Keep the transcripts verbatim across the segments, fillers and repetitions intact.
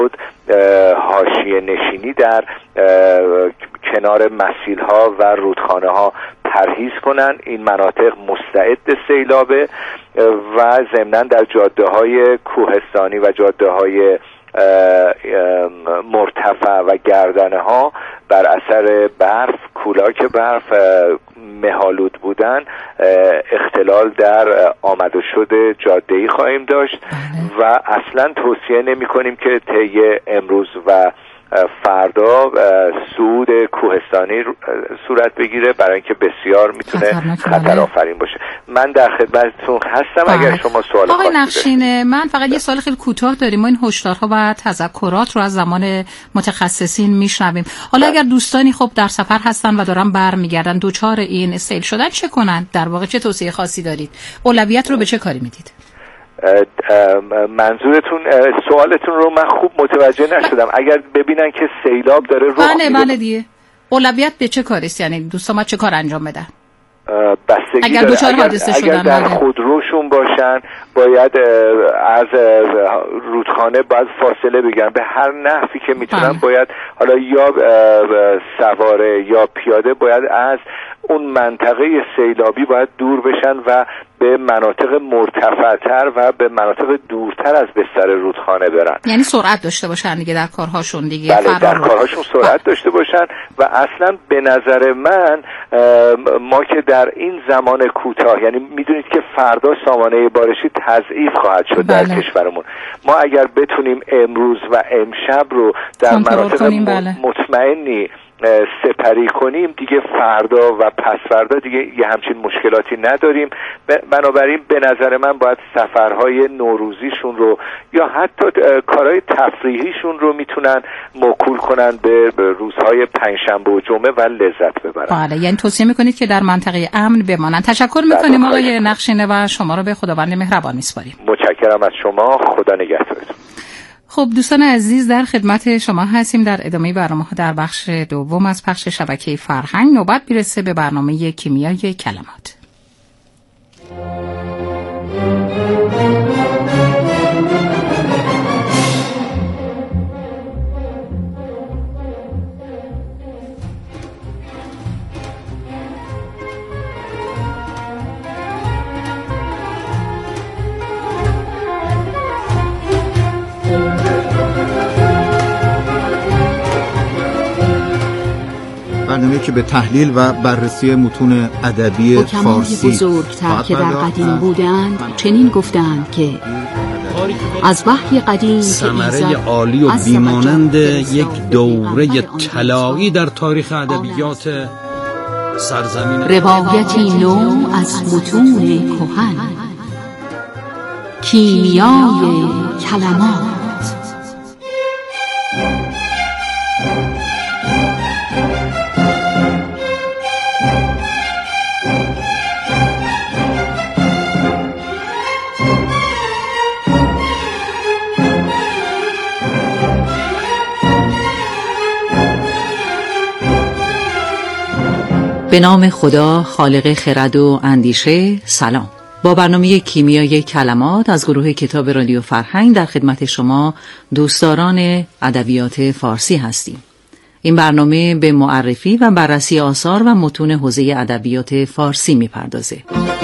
حاشیه نشینی در کنار مسیل‌ها و رودخانه ها پرهیز کنن. این مناطق مستعد سیلابه و ضمناً در جاده های کوهستانی و جاده های مرتفع و گردنه ها بر اثر برف، کولاک برف مه‌آلود بودن، اختلال در آمد و شد جاده‌ای خواهیم داشت و اصلا توصیه نمی کنیم که طی امروز و فردا صعود کوهستانی صورت بگیره، برای اینکه بسیار میتونه خطر آفرین باشه. من در خدمتتون هستم باید. اگر شما سوال خاصی آقای نقشین، من فقط یه سوال خیلی کوتاه داریم. ما این هشدارها و تذکرات رو از زمان متخصصین میشنویم. حالا اگر دوستانی خب در سفر هستن و دارن برمیگردن دوچار این سیل شدن چه کنن؟ در واقع چه توصیه خاصی دارید؟ اولویت رو به چه کاری میدید؟ منظورتون سوالتون رو من خوب متوجه نشدم. اگر ببینن که سیلاب داره رخ بله بله دیگه اولویت به چه کاری است؟ یعنی دوستان ما چه کار انجام بدن؟ بستگی اگر دوچار حادثه شدن، اگر در خودروشون باشن باید از رودخانه باید فاصله بگیرن به هر نحوی که میتونن. باید حالا یا سواره یا پیاده باید از اون منطقه سیلابی باید دور بشن و به مناطق مرتفع‌تر و به مناطق دورتر از بستر رودخانه برن. یعنی سرعت داشته باشن دیگه در کارهاشون دیگه. بله در کارهاشون سرعت داشته باشن و اصلا به نظر من ما که در این زمان کوتاه، یعنی میدونید که فردا سامانه بارشی تضعیف خواهد شد در بله. کشورمون، ما اگر بتونیم امروز و امشب رو در مناطق بله. مطمئنی سپری کنیم دیگه فردا و پس فردا دیگه یه همچین مشکلاتی نداریم. بنابراین به نظر من باید سفرهای نوروزیشون رو یا حتی کارهای تفریحیشون رو میتونن موکول کنن به روزهای پنجشنبه و جمعه و لذت ببرن. بله، یعنی توصیه میکنید که در منطقه امن بمانن. تشکر میکنیم آقای نقشینه و شما رو به خداوند مهربان میسپاریم. متشکرم از شما، خدا نگهدارتون. خب دوستان عزیز، در خدمت شما هستیم در ادامه برنامه ها در بخش دوم از پخش شبکه فرهنگ. نوبت میرسه به برنامه کیمیای کلمات. برنامه‌ای که به تحلیل و بررسی متون ادبی فارسی بزرگتر که در قدیم بودند چنین گفتند که از وحی قدیم ثمره عالی و بیمانند یک دوره طلایی در تاریخ ادبیات سرزمین، روایتی نو از متون کهن، کیمیای کلمات. به نام خدا خالق خرد و اندیشه. سلام. با برنامه کیمیای کلمات از گروه کتاب رادیو فرهنگ در خدمت شما دوستداران ادبیات فارسی هستیم. این برنامه به معرفی و بررسی آثار و متون حوزه ادبیات فارسی می‌پردازه.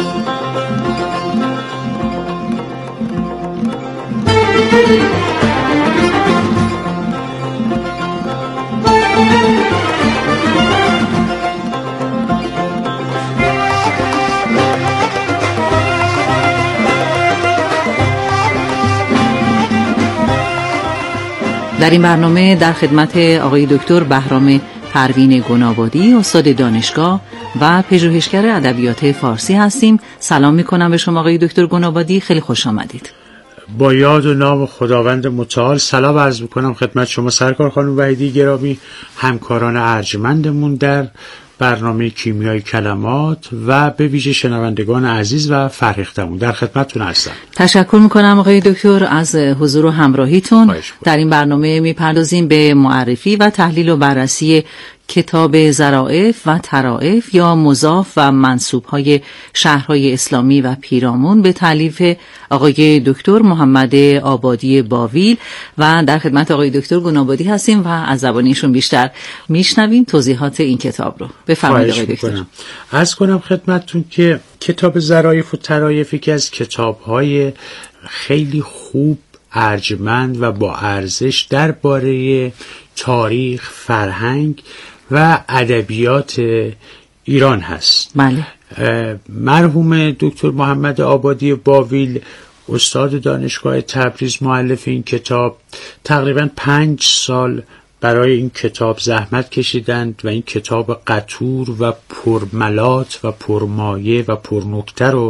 در این برنامه در خدمت آقای دکتر بهرام پروین گنابادی، استاد دانشگاه و پژوهشگر ادبیات فارسی هستیم. سلام میکنم به شما آقای دکتر گنابادی، خیلی خوش آمدید. با یاد و نام خداوند متعال سلام عرض میکنم خدمت شما سرکار خانم وحیدی گرامی، همکاران ارجمندمون در برنامه کیمیای کلمات و به ویژه شنوندگان عزیز و فرهیختمون. در خدمتتون هستم. تشکر میکنم آقای دکتر از حضور و همراهیتون. در این برنامه میپردازیم به معرفی و تحلیل و بررسی کتاب ظرائف و طرائف یا مضاف و منسوب‌های شهرهای اسلامی و پیرامون به تالیف آقای دکتر محمد آبادی باویل و در خدمت آقای دکتر گنابادی هستیم و از زبانیشون بیشتر میشنویم توضیحات این کتاب رو. بفرمایید آقای دکتر. عرض کنم خدمتتون که کتاب ظرائف و طرائف یکی از کتاب‌های خیلی خوب، ارجمند و با ارزش درباره تاریخ، فرهنگ و ادبیات ایران هست. بله. مرحوم دکتر محمد آبادی باویل استاد دانشگاه تبریز، مؤلف این کتاب، تقریبا پنج سال برای این کتاب زحمت کشیدند و این کتاب قطور و پرملات و پرمایه و پرنکته رو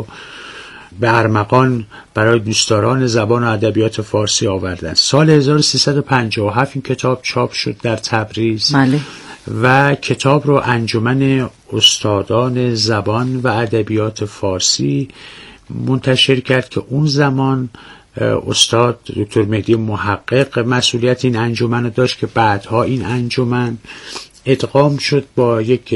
به ارمغان برای دوستداران زبان و ادبیات فارسی آوردند. سال هزار و سیصد و پنجاه و هفت این کتاب چاپ شد در تبریز. بله. و کتاب رو انجمن استادان زبان و ادبیات فارسی منتشر کرد که اون زمان استاد دکتر مهدی محقق مسئولیت این انجمن رو داشت که بعدها این انجمن ادغام شد با یک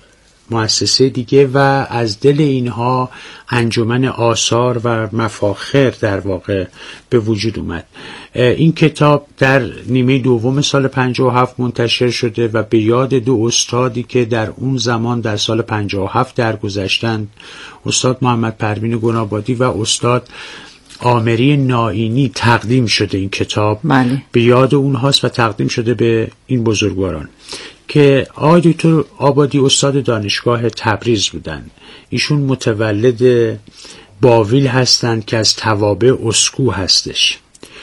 مؤسسه دیگه و از دل اینها انجمن آثار و مفاخر در واقع به وجود اومد. این کتاب در نیمه دوم سال پنجاه و هفت منتشر شده و به یاد دو استادی که در اون زمان در سال پنجاه و هفت درگذشتند، استاد محمد پروین گنابادی و استاد آمری نائینی، تقدیم شده این کتاب. بله. به یاد اونهاست و تقدیم شده به این بزرگواران که آقای دکتر آبادی استاد دانشگاه تبریز بودند. ایشون متولد باویل هستند که از توابع اسکو هستش.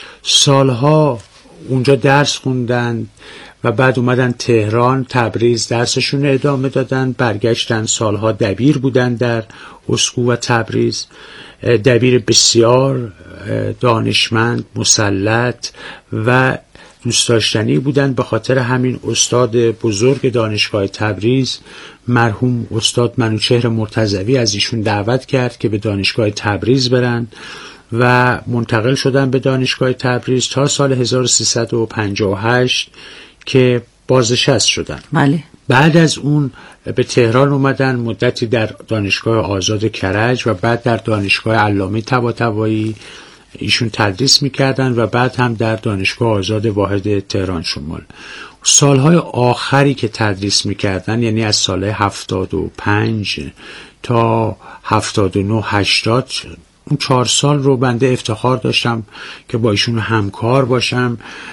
سالها اونجا درس خوندن و بعد اومدن تهران، تبریز درسشون ادامه دادن، برگشتن، سالها دبیر بودن در اسکو و تبریز، دبیر بسیار دانشمند، مسلط و دوست داشتنی بودند. به خاطر همین استاد بزرگ دانشگاه تبریز مرحوم استاد منوچهر مرتضوی از ایشون دعوت کرد که به دانشگاه تبریز برن و منتقل شدن به دانشگاه تبریز تا سال هزار و سیصد و پنجاه و هشت که بازنشست شدن. بله. بعد از اون به تهران اومدن، مدتی در دانشگاه آزاد کرج و بعد در دانشگاه علامه طباطبایی ایشون تدریس میکردن و بعد هم در دانشگاه آزاد واحد تهران شمال. سالهای آخری که تدریس میکردن، یعنی از سال هفتاد و پنج تا هفتاد و نه هشتاد، اون چهار سال رو بنده افتخار داشتم که با ایشون همکار باشم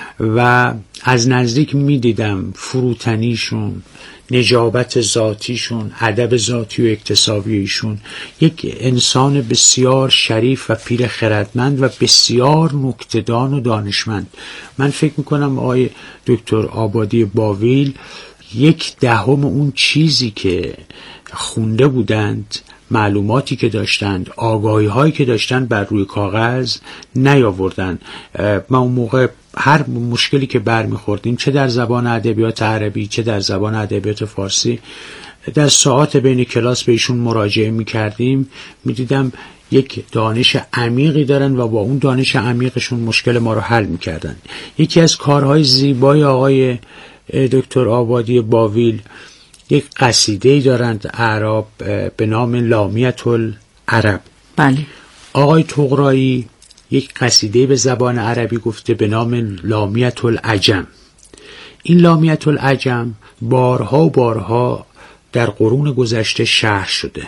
و از نزدیک میدیدم فروتنیشون، نجابت ذاتیشون، ادب ذاتی و اکتسابی ایشون. یک انسان بسیار شریف و پیر خردمند و بسیار نکته‌دان و دانشمند. من فکر میکنم آقای دکتر آبادی باویل یک دهم اون چیزی که خونده بودند، معلوماتی که داشتند، آگاهی هایی که داشتند بر روی کاغذ نیاوردن. ما اون موقع هر مشکلی که برمیخوردیم، چه در زبان ادبیات عربی چه در زبان ادبیات فارسی، در ساعات بین کلاس به ایشون مراجعه میکردیم، میدیدم یک دانش عمیقی دارن و با اون دانش عمیقشون مشکل ما رو حل میکردن. یکی از کارهای زیبای آقای دکتر آبادی باویل، یک قصیده‌ای دارند اعراب به نام لامیت العرب. بله. آقای طغرایی یک قصیده به زبان عربی گفته به نام لامیت العجم. این لامیت العجم بارها و بارها در قرون گذشته شرح شده.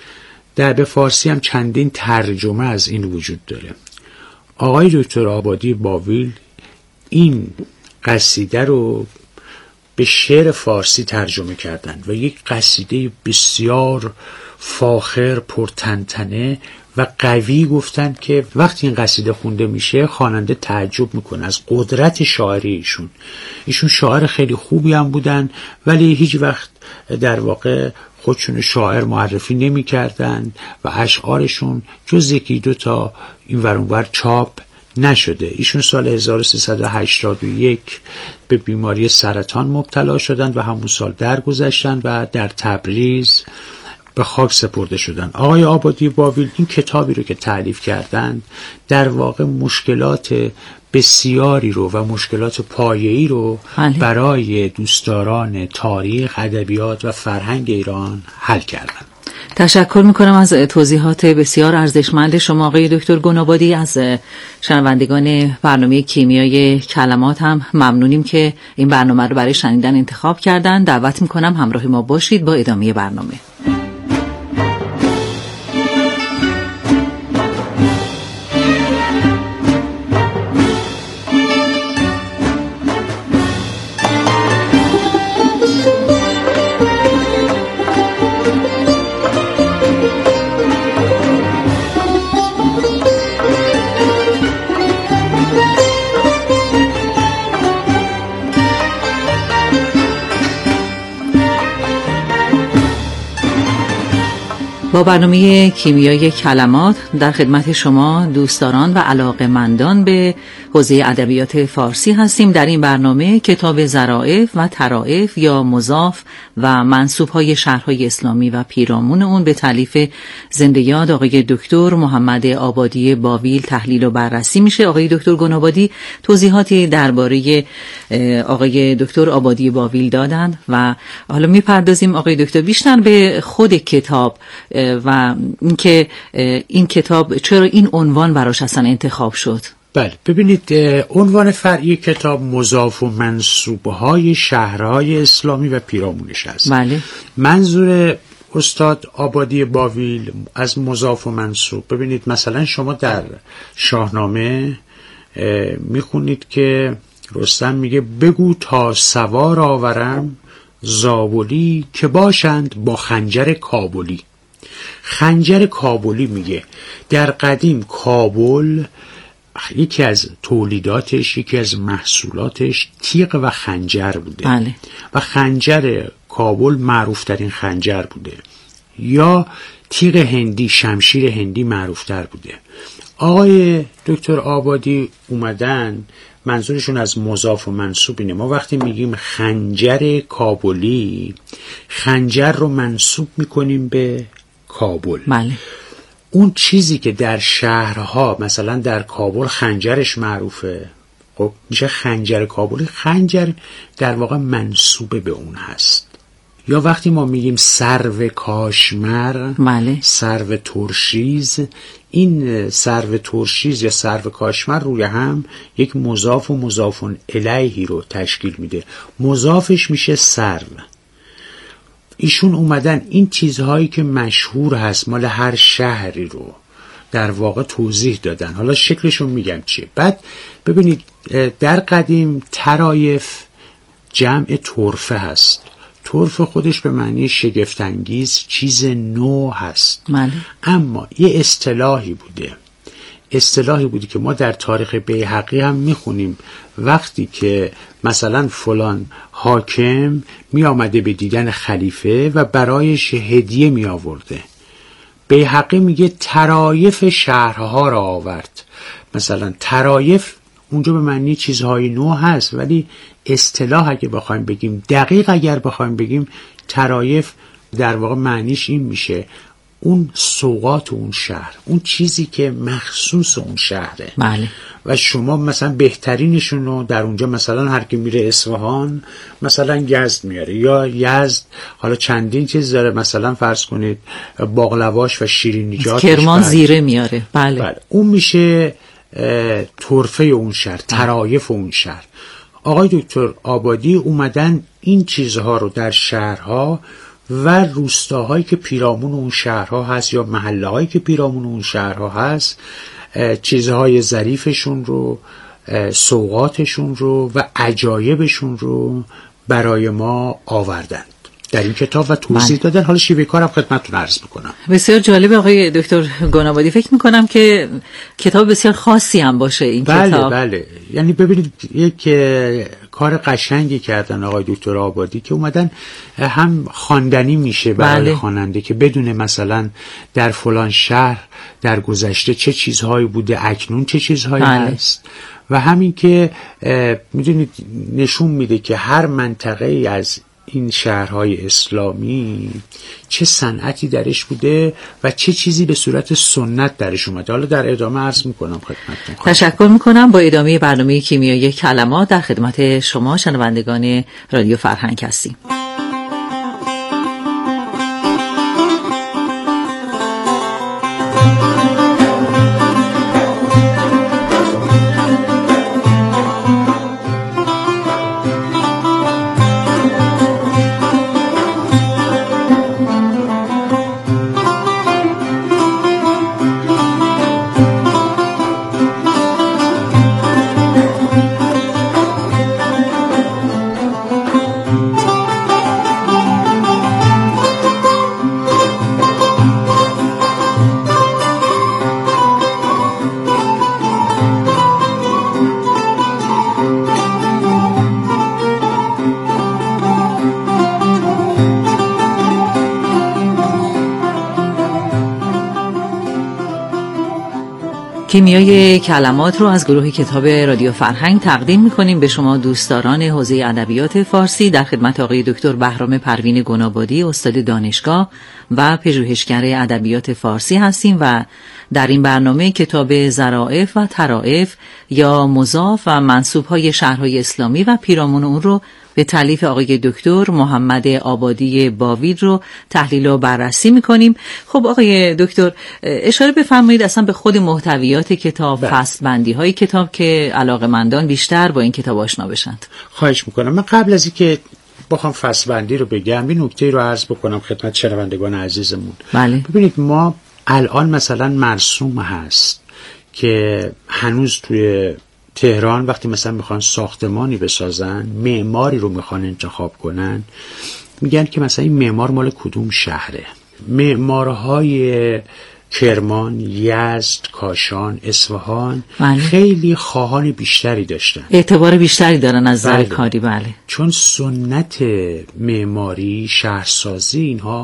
در به فارسی هم چندین ترجمه از این وجود داره. آقای دکتر آبادی باویل این قصیده رو به شعر فارسی ترجمه کردند و یک قصیده بسیار فاخر، پرتنتنه و قوی گفتند که وقتی این قصیده خونده میشه خواننده تعجب میکنه از قدرت شاعری ایشون. ایشون شاعر خیلی خوبی هم بودن ولی هیچ وقت در واقع خودشون شاعر معرفی نمی کردن و اشعارشون جز یکی دو تا این ور اون ور چاپ نشده. ایشون سال هزار و سیصد و هشتاد و یک به بیماری سرطان مبتلا شدند و همون سال درگذشتند و در تبریز به خاک سپرده شدند. آقای آبادی باویل این کتابی رو که تألیف کردند در واقع مشکلات بسیاری رو و مشکلات پایه‌ای رو بله. برای دوستداران تاریخ، ادبیات و فرهنگ ایران حل کردن. تشکر میکنم از توضیحات بسیار ارزشمند شما آقای دکتر گنابادی. از شنوندگان برنامه کیمیای کلمات هم ممنونیم که این برنامه رو برای شنیدن انتخاب کردن. دعوت میکنم همراه ما باشید با ادامه برنامه. با برنامه کیمیای کلمات در خدمت شما دوستداران و علاقه‌مندان به حوزه ادبیات فارسی هستیم. در این برنامه کتاب ظرافت و طرائف یا مضاف و منسوب‌های شهرهای اسلامی و پیرامون اون به تالیف زنده یاد آقای دکتر محمد آبادی باویل تحلیل و بررسی میشه. آقای دکتر گنابادی توضیحاتی درباره آقای دکتر آبادی باویل دادند و حالا میپردازیم آقای دکتر بیشتر به خود کتاب و اینکه این کتاب چرا این عنوان براش اصلا انتخاب شد. بله ببینید، عنوان فرعی کتاب مضاف و منسوب‌های شهرهای اسلامی و پیرامونش است. بله. منظور استاد آبادی باویل از مضاف و منسوب، ببینید مثلا شما در شاهنامه میخونید که رستم میگه بگو تا سوار آورم زابلی که باشند با خنجر کابلی. خنجر کابلی میگه در قدیم کابل یکی از تولیداتش، یکی از محصولاتش تیغ و خنجر بوده. بله. و خنجر کابل معروف ترین خنجر بوده، یا تیغ هندی، شمشیر هندی معروف تر بوده. آقای دکتر آبادی اومدن منظورشون از مضاف و منسوب اینه. ما وقتی میگیم خنجر کابلی، خنجر رو منسوب میکنیم به کابل. بله. اون چیزی که در شهرها مثلا در کابل خنجرش معروفه، خب میشه خنجر کابلی. خنجر در واقع منسوب به اون هست. یا وقتی ما میگیم سرو کاشمر، بله. سرو ترشیز، این سرو ترشیز یا سرو کاشمر روی هم یک مضاف و مضاف الیهی رو تشکیل میده. مضافش میشه سرو. ایشون اومدن این چیزهایی که مشهور هست مال هر شهری رو در واقع توضیح دادن. حالا شکلشون میگم چیه. بعد ببینید در قدیم طرایف جمع طرفه هست. طرف خودش به معنی شگفت‌انگیز، چیز نو هست. بله. اما یه اصطلاحی بوده اصطلاحی بودی که ما در تاریخ بیهقی هم میخونیم. وقتی که مثلا فلان حاکم می آمده به دیدن خلیفه و برایش هدیه می آورده، بیهقی میگه طرایف شهرها را آورد. مثلا طرایف اونجا به معنی چیزهای نو هست، ولی اصطلاح اگه بخوایم بگیم، دقیق اگر بخوایم بگیم، طرایف در واقع معنیش این میشه اون سوغات اون شهر، اون چیزی که مخصوص اون شهره. بله. و شما مثلا بهترینشون رو در اونجا، مثلا هر کی میره اصفهان مثلا یزد میاره، یا یزد حالا چندین چیز داره، مثلا فرض کنید باقلواش و شیرینیجاتش، کرمان زیره میاره. بله. بله. اون میشه طرفه اون شهر، طرایف اون شهر. آقای دکتر آبادی اومدن این چیزها رو در شهرها و روستاهایی که پیرامون اون شهرها هست یا محله هایی که پیرامون اون شهرها هست، چیزهای ظریفشون رو، سوغاتشون رو و عجایبشون رو برای ما آوردند در این کتاب و توضیح بله. دادن. حالا شیوه کارم خدمتتون عرض میکنم. بسیار جالب آقای دکتر گنابادی. فکر میکنم که کتاب بسیار خاصی هم باشه این بله کتاب. بله بله. یعنی ببینید یک کار قشنگی کردن آقای دکتر آبادی که اومدن هم خواندنی میشه برای بله. خواننده که بدونه مثلا در فلان شهر در گذشته چه چیزهایی بوده، اکنون چه چیزهایی بله. هست، و همین که میدونید نشون میده که هر منطقه ای از این شهرهای اسلامی چه صنعتی درش بوده و چه چیزی به صورت سنت درش اومده. حالا در ادامه عرض میکنم خدمتتون. تشکر میکنم. با ادامه برنامه کیمیای کلمات در خدمت شما شنوندگان رادیو فرهنگ هستیم. کیمیای کلمات رو از گروه کتاب رادیو فرهنگ تقدیم می‌کنیم به شما دوستداران حوزه ادبیات فارسی. در خدمت آقای دکتر بهرام پروین گنابادی، استاد دانشگاه و پژوهشگر ادبیات فارسی هستیم و در این برنامه کتاب ظرافت و طرائف یا مضاف و منسوب‌های شهرهای اسلامی و پیرامون اون رو به تالیف آقای دکتر محمد آبادی باوید رو تحلیل و بررسی میکنیم. خب آقای دکتر اشاره بفرمایید اصلا به خود محتویات کتاب، فصل بندی های کتاب که علاقه‌مندان بیشتر با این کتاب آشنا بشند. خواهش میکنم. من قبل از اینکه بخوام فصل بندی رو بگم این نکته رو عرض بکنم خدمت شنوندگان عزیزمون. بله. ببینید ما الان مثلا مرسوم هست که هنوز توی تهران وقتی مثلا میخوان ساختمانی بسازن، معماری رو میخوان انتخاب کنن، میگن که مثلا این معمار مال کدوم شهره. معمارهای کرمان، یزد، کاشان، اصفهان بله. خیلی خواهان بیشتری داشتن، اعتبار بیشتری دارن از نظر بله. کاری. بله. چون سنت معماری، شهرسازی اینها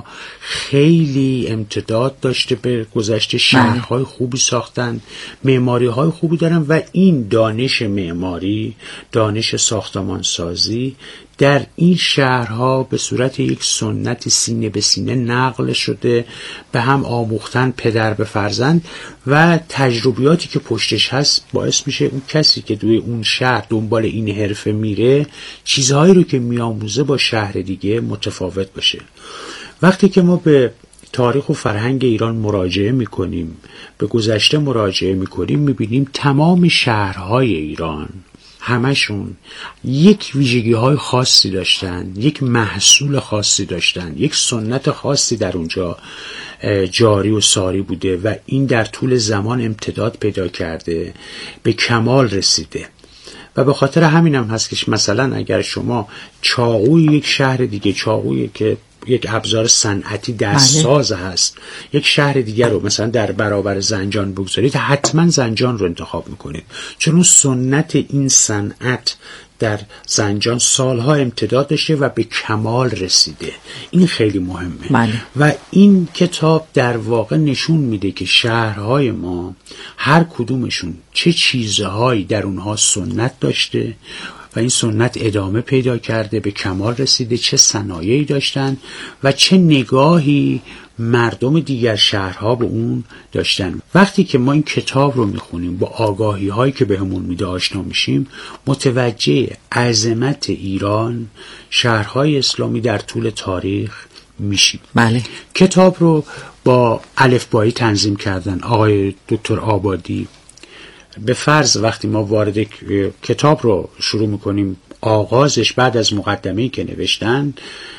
خیلی امتداد داشته به گذشته، شهرهای خوبی ساختن، معماری های خوبی دارن و این دانش معماری، دانش ساختمانسازی در این شهرها به صورت یک سنت سینه به سینه نقل شده، به هم آموختن پدر به فرزند و تجربیاتی که پشتش هست باعث میشه اون کسی که دوی اون شهر دنبال این حرفه میره چیزهایی رو که میآموزه با شهر دیگه متفاوت باشه. وقتی که ما به تاریخ و فرهنگ ایران مراجعه میکنیم، به گذشته مراجعه میکنیم، میبینیم تمام شهرهای ایران همشون یک ویژگی های خاصی داشتن، یک محصول خاصی داشتن، یک سنت خاصی در اونجا جاری و ساری بوده و این در طول زمان امتداد پیدا کرده، به کمال رسیده. و به خاطر همین هم هست که مثلا اگر شما چاقوی یک شهر دیگه، چاقویی که یک ابزار صنعتی دستساز هست، یک شهر دیگر رو مثلا در برابر زنجان بگذارید، حتما زنجان رو انتخاب میکنید، چون اون سنت این صنعت در زنجان سالها امتداد داشته و به کمال رسیده. این خیلی مهمه. بله. و این کتاب در واقع نشون میده که شهرهای ما هر کدومشون چه چیزهایی در اونها سنت داشته و این سنت ادامه پیدا کرده، به کمال رسیده، چه صنایعی داشتن و چه نگاهی مردم دیگر شهرها به اون داشتن. وقتی که ما این کتاب رو میخونیم، با آگاهی هایی که بهمون میده آشنا میشیم، متوجه عظمت ایران، شهرهای اسلامی در طول تاریخ میشیم. بله. کتاب رو با الفبایی تنظیم کردن آقای دکتر آبادی. به فرض وقتی ما وارد کتاب رو شروع میکنیم، آغازش بعد از مقدمه‌ای که نوشتن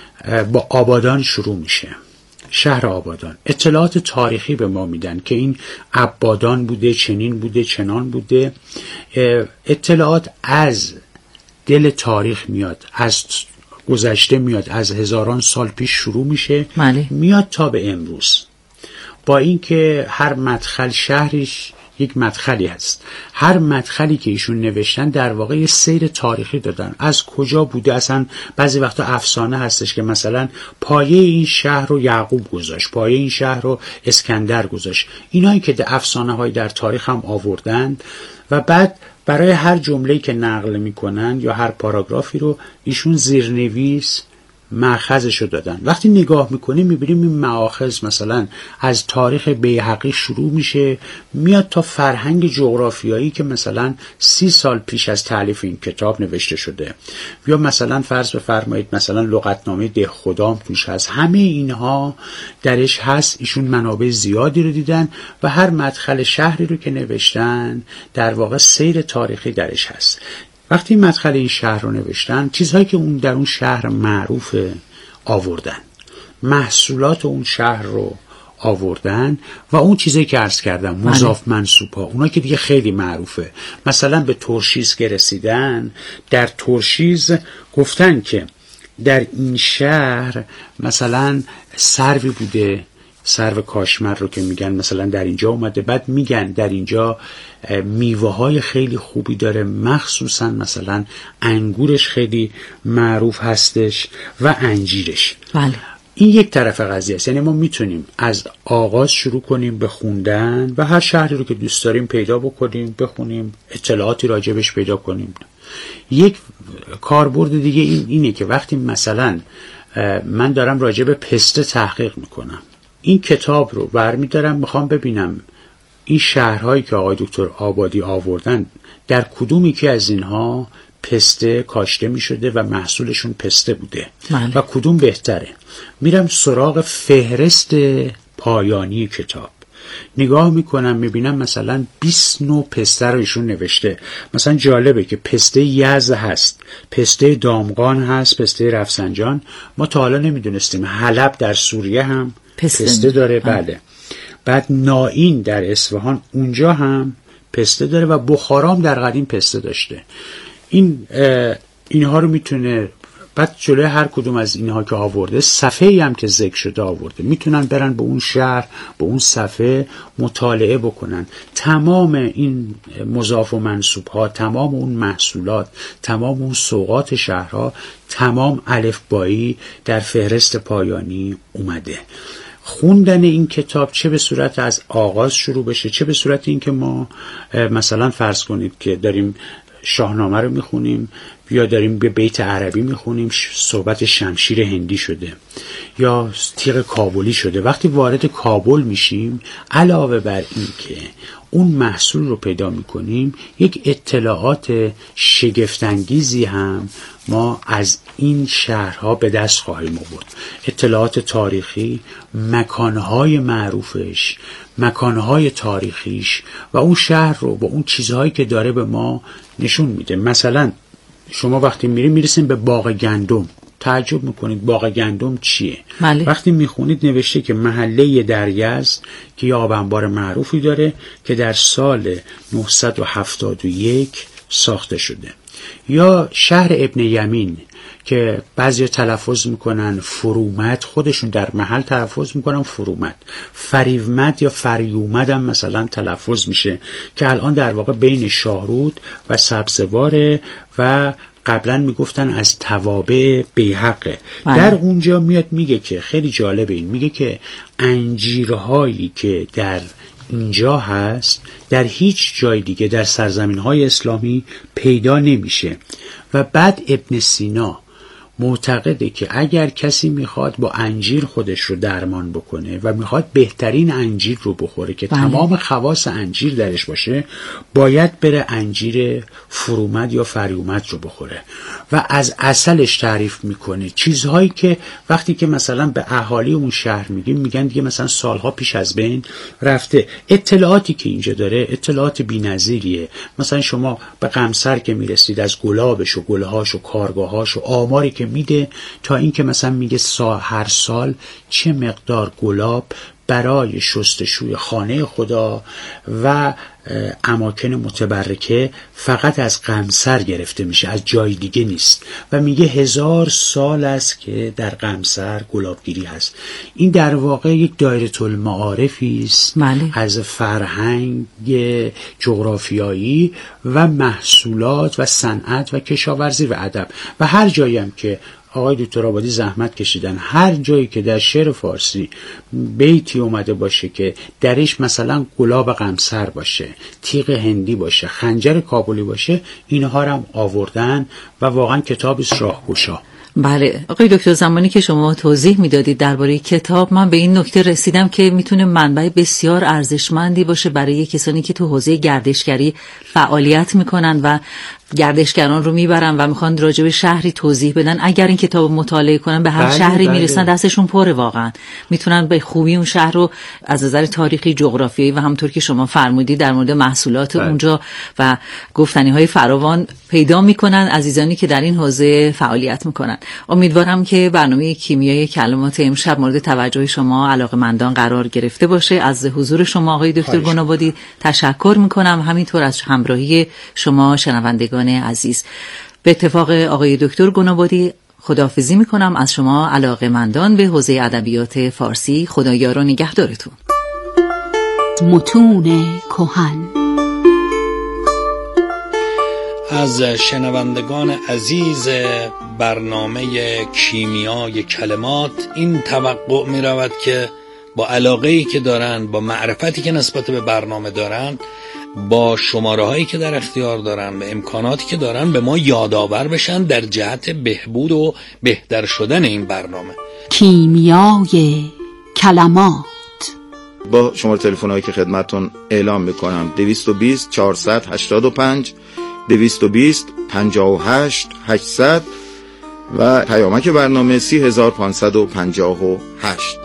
با آبادان شروع میشه، شهر آبادان. اطلاعات تاریخی به ما میدن که این عبادان بوده، چنین بوده، چنان بوده. اطلاعات از دل تاریخ میاد، از گذشته میاد، از هزاران سال پیش شروع میشه، مالی. میاد تا به امروز. با اینکه هر مدخل شهرش یک مدخلی هست، هر مدخلی که ایشون نوشتن در واقع یه سیر تاریخی دادن، از کجا بوده. اصلا بعضی وقتا افسانه هستش که مثلا پایه این شهر رو یعقوب گذاشت، پایه این شهر رو اسکندر گذاشت. اینایی که در افسانه های در تاریخ هم آوردن و بعد برای هر جمله‌ای که نقل میکنن یا هر پاراگرافی رو ایشون زیرنویس مأخذشو دادن. وقتی نگاه میکنیم میبینیم این مأخذ مثلا از تاریخ بیهقی شروع میشه میاد تا فرهنگ جغرافیایی که مثلا سی سال پیش از تألیف این کتاب نوشته شده، یا مثلا فرض بفرمایید مثلا لغتنامه دهخدام توش هست. همه اینها درش هست. ایشون منابع زیادی رو دیدن و هر مدخل شهری رو که نوشتن در واقع سیر تاریخی درش هست. وقتی مدخل این شهر رو نوشتن، چیزهایی که اون در اون شهر معروفه آوردن، محصولات اون شهر رو آوردن و اون چیزایی که عرض کردم مضاف منصوب ها، اونا که دیگه خیلی معروفه. مثلا به ترشیز که رسیدن، در ترشیز گفتن که در این شهر مثلا سروی بوده، سرو کاشمر رو که میگن مثلا در اینجا اومده، بعد میگن در اینجا میوه های خیلی خوبی داره، مخصوصا مثلا انگورش خیلی معروف هستش و انجیرش. بله. این یک طرف قضیه است. یعنی ما میتونیم از آغاز شروع کنیم به خوندن و هر شهری رو که دوست داریم پیدا بکنیم، بخونیم، اطلاعاتی راجبش پیدا کنیم. یک کاربرد دیگه این اینه که وقتی مثلا من دارم راجب پسته تحقیق میکنم، این کتاب رو برمیدارم میخوام ببینم این شهرهایی که آقای دکتر آبادی آوردن در کدومی که از اینها پسته کاشته میشده و محصولشون پسته بوده ماله. و کدوم بهتره. میرم سراغ فهرست پایانی کتاب، نگاه میکنم میبینم مثلا بیست نوع پسته رو ایشون نوشته. مثلا جالبه که پسته یزد هست، پسته دامغان هست، پسته رفسنجان. ما تا حالا نمیدونستیم حلب در سوریه هم پسته, پسته داره. بله. بعد نائین در اصفهان اونجا هم پسته داره و بخارام در قدیم پسته داشته. این اینها رو میتونه بعد جلوی هر کدوم از اینها که آورده صفحه‌ای هم که ذکر شده آورده، میتونن برن به اون شهر، به اون صفحه مطالعه بکنن. تمام این مضاف و منصوب ها، تمام اون محصولات، تمام اون سوغات شهرها، تمام الفبایی در فهرست پایانی اومده. خوندن این کتاب چه به صورت از آغاز شروع بشه، چه به صورت این که ما مثلا فرض کنید که داریم شاهنامه رو میخونیم یا داریم به بیت عربی میخونیم، صحبت شمشیر هندی شده یا تیغ کابلی شده. وقتی وارد کابل میشیم، علاوه بر این که اون محصول رو پیدا میکنیم، یک اطلاعات شگفت‌انگیزی هم ما از این شهرها به دست خواهیم آورد. اطلاعات تاریخی، مکانهای معروفش، مکانهای تاریخیش و اون شهر رو با اون چیزهایی که داره به ما نشون میده. مثلا شما وقتی میریم میرسیم به باغ گندم، تعجب میکنید باغ گندم چیه؟ ماله. وقتی میخونید نوشته که محله در یزد که یه آب انبار معروفی داره که در سال نهصد و هفتاد و یک ساخته شده. یا شهر ابن یمین که بعضی تلفظ میکنن فرومد، خودشون در محل تلفظ میکنن فرومد. فریومد یا فریومد هم مثلا تلفظ میشه که الان در واقع بین شاهرود و سبزواره و قبلا میگفتن از توابع بیهقه. در اونجا میاد میگه که خیلی جالبه، این میگه که انجیرهایی که در اینجا هست در هیچ جای دیگه در سرزمین‌های اسلامی پیدا نمیشه. و بعد ابن سینا معتقده که اگر کسی میخواد با انجیر خودش رو درمان بکنه و میخواد بهترین انجیر رو بخوره که بله. تمام خواص انجیر درش باشه، باید بره انجیر فرومد یا فریومد رو بخوره و از عسلش تعریف میکنه. چیزهایی که وقتی که مثلا به اهالی اون شهر میگیم میگن دیگه مثلا سالها پیش از بین رفته. اطلاعاتی که اینجا داره اطلاعات بی‌نظیریه. مثلا شما به قمصر که میرسید از گلابش و گلهاش و کارگاهاش و آماری که میده تا اینکه مثلا میگه سا هر سال چه مقدار گلاب برای شستشوی خانه خدا و اماکن متبرکه فقط از قمصر گرفته میشه، از جای دیگه نیست. و میگه هزار سال است که در قمصر گلابگیری هست. این در واقع یک دایره المعارفی است از فرهنگ جغرافیایی و محصولات و صنعت و کشاورزی و ادب. و هر جایی هم که آقای دکتر آبادی زحمت کشیدن، هر جایی که در شعر فارسی بیتی اومده باشه که درش مثلا گلاب قمصر باشه، تیغ هندی باشه، خنجر کابلی باشه، اینها رو هم آوردن و واقعا کتاب راهگشا. بله آقای دکتر، زمانی که شما توضیح میدادید درباره کتاب، من به این نکته رسیدم که میتونه منبع بسیار ارزشمندی باشه برای کسانی که تو حوزه گردشگری فعالیت میکنن و گردشگران رو میبرن و میخوان راجع به شهری توضیح بدن. اگر این کتاب مطالعه کنن به هر بله شهری بله. میرسن دستشون پره، واقعا میتونن به خوبی اون شهر رو از نظر تاریخی، جغرافیایی و همونطور که شما فرمودید در مورد محصولات بله. اونجا و گفتنی های فراوان پیدا میکنن عزیزانی که در این حوزه فعالیت میکنن. امیدوارم که برنامه کیمیای کلمات امشب مورد توجه شما علاقه‌مندان قرار گرفته باشه. از حضور شما آقای دکتر گنابادی تشکر میکنم، همینطور از همراهی شما شنوندگان عزیز. به اتفاق آقای دکتر گنابادی خداحافظی میکنم از شما علاقه‌مندان به حوزه ادبیات فارسی. خدایار و نگهدارتون. متون کهن. از شنوندگان عزیز برنامه کیمیای کلمات این توقع می رود که با علاقه‌ای که دارند، با معرفتی که نسبت به برنامه دارند، با شماره هایی که در اختیار دارن، به امکاناتی که دارن، به ما یادآور بشن در جهت بهبود و بهتر شدن این برنامه. کیمیای کلمات. با شماره تلفن هایی که خدمتون اعلام میکنم: دویست و بیست چهارصد هشتاد و پنج، دویست و بیست پنجاه و هشت هشتصد و پیامک برنامه سی هزار و پانصد و پنجاه و هشت.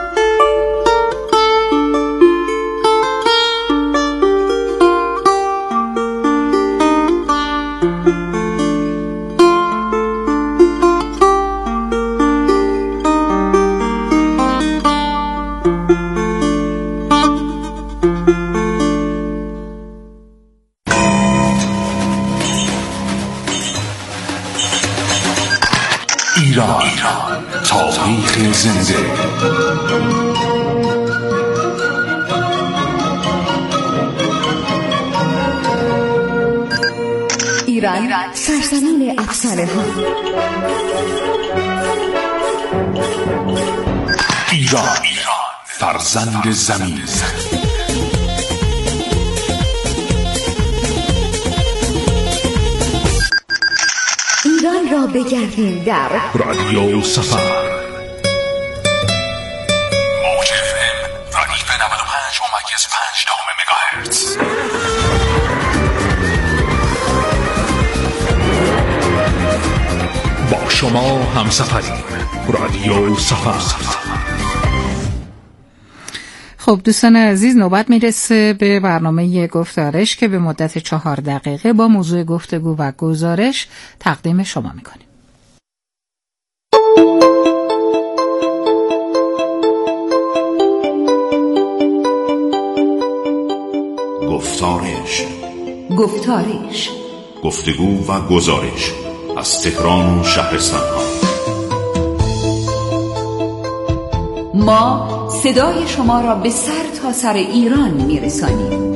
ایران، تاریخ زنده. ایران، سرزمین افسانه ها. ایران، فرزند زمین. ایران را بگردیم در رادیو سفر. موج اف ام ردیف نود و پنج و ممیز پنج دهم مگاهرتز. با شما همسفریم. رادیو سفر. خب دوستان عزیز، نوبت میرسه به برنامه گفتارش که به مدت چهار دقیقه با موضوع گفتگو و گزارش تقدیم شما میکنیم. گفتارش. گفتارش. گفتگو و گزارش از تهران و شهرستان ها. ما صدای شما را به سر تا سر ایران میرسانیم.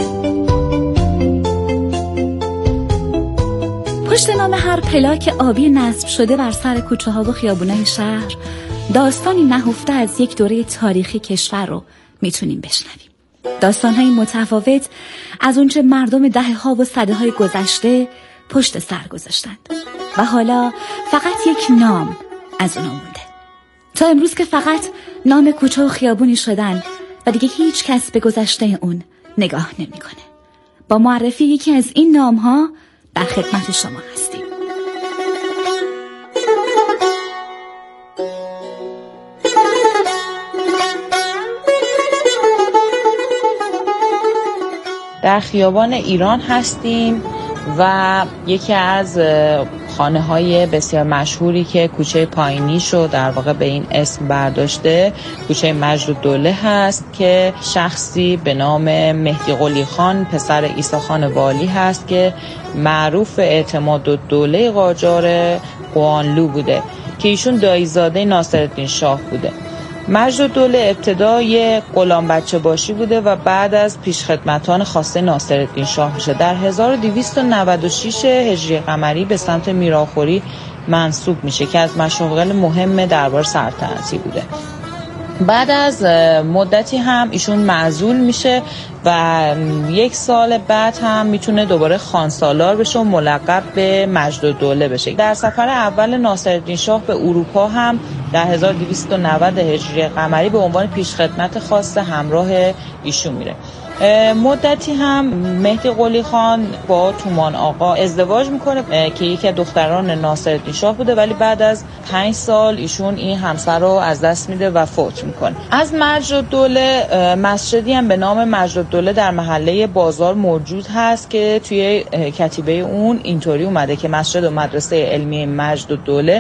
پشت نام هر پلاک آبی نصب شده بر سر کوچه ها و خیابونای شهر داستانی نهفته از یک دوره تاریخی کشور رو میتونیم بشنویم. داستان‌های متفاوت از اونچه مردم دهه ها و صده های گذشته پشت سر گذاشتند و حالا فقط یک نام از اونا مونده. تا امروز که فقط نام کوچه و خیابونی شدن و دیگه هیچ کس به گذشته اون نگاه نمی‌کنه. با معرفی یکی از این نام‌ها در خدمت شما هستیم. در خیابان ایران هستیم و یکی از خانه های بسیار مشهوری که کوچه پایینیش رو در واقع به این اسم برداشته کوچه مجدالدوله هست که شخصی به نام مهدی قلی خان پسر عیسی خان والی هست که معروف اعتمادالدوله قاجار قوانلو بوده که ایشون دایی‌زاده ناصرالدین شاه بوده. مجدالدوله ابتدای غلام بچه باشی بوده و بعد از پیشخدمتان خاصه ناصرالدین شاه میشه. در هزار و دویست و نود و شش هجری قمری به سمت میراخوری منصوب میشه که از مشاغل مهم دربار سلطنتی بوده. بعد از مدتی هم ایشون معزول میشه و یک سال بعد هم میتونه دوباره خانسالار بشه و ملقب به مجدالدوله بشه. در سفر اول ناصرالدین شاه به اروپا هم در هزار و دویست و نود هجری قمری به عنوان پیشخدمت خاص همراه ایشون میره. مدتی هم مهدی قلی خان با تومان آقا ازدواج میکنه که یکی از دختران ناصرالدین شاه بوده، ولی بعد از پنج سال ایشون این همسر رو از دست میده و فوت میکنه. از مجدالدوله مسجدی هم به نام مجدالدوله در محله بازار موجود هست که توی کتیبه اون اینطوری اومده که مسجد و مدرسه علمی مجدالدوله